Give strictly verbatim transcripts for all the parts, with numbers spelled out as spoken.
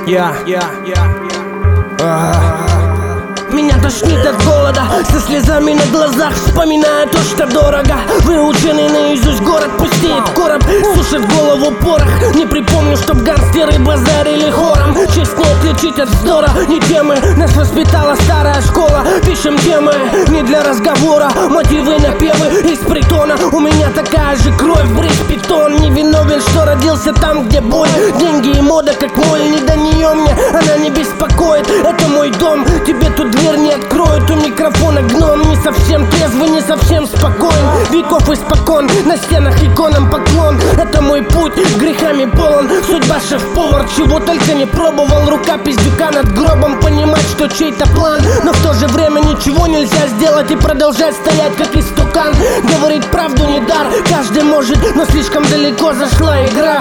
Я, я, я, меня тошнит от голода, со слезами на глазах, вспоминая то, что дорого. Выученный наизусть город пустеет короб, сушит голову порох. Не припомню, чтоб гангстеры базарили хором. Честь не отличить от вздора, не темы. Нас воспитала старая школа. Пишем темы не для разговора, мотивы, напевы из притона. У меня такая же кровь, брызг питон. Не виновен, что родился там, где боль. Деньги и мода, как моль, не до нее мне. Она не беспокоит, это мой дом. Тебе тут дверь не откроют, у микрофона гном. Не совсем трезвый, не совсем спокоен. Веков испокон, на стенах иконам поклон. Это мой путь, грехами полон. Судьба шеф-повар, чего только не пробовал. Рука пиздюка над гробом, понимать, что чей-то план. Но в то же время ничего нельзя сделать и продолжать стоять, как истукан. Говорить правду не дар, каждый может, но слишком далеко зашла игра.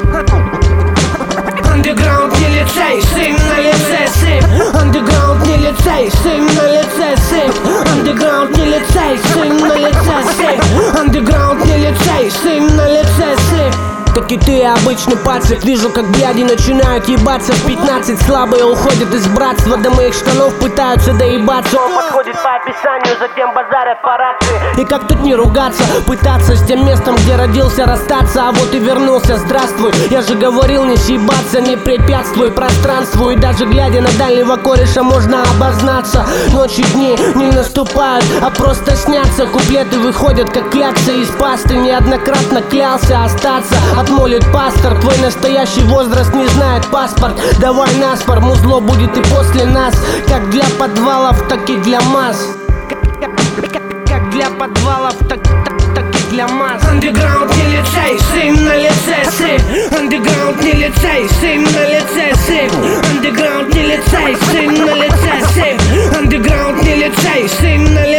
Андеграунд не лицей, сын на лице сыпь. Андеграунд не лицей, сын на лице сыпь. Андеграунд не лицей, сын на лице сыпь. Андеграунд не лицей, сын на лице сыпь. Так и ты, обычный пацик. Вижу, как бляди начинают ебаться. В пятнадцать слабые уходят из братства. До моих штанов пытаются доебаться. Он подходит по описанию, затем базарят по рации. И как тут не ругаться? Пытаться с тем местом, где родился, расстаться. А вот и вернулся, здравствуй. Я же говорил, не съебаться, не препятствуй пространству. И даже глядя на дальнего кореша можно обознаться. Ночи, дни не наступают, а просто снятся. Куплеты выходят, как кляксы из пасты. Неоднократно клялся остаться. Отмолит пастор, твой настоящий возраст не знает паспорт. Давай наспор, музло будет и после нас. Как для подвалов, так и для масс. Как для подвалов, так, так, так и для масс. Андеграунд не лицей, сын на лице сыпь. Андеграунд не лицей, сын на лице сыпь. Андеграунд не лицей, сын на лице сыпь. Андеграунд не лицей, сын на лице сыпь.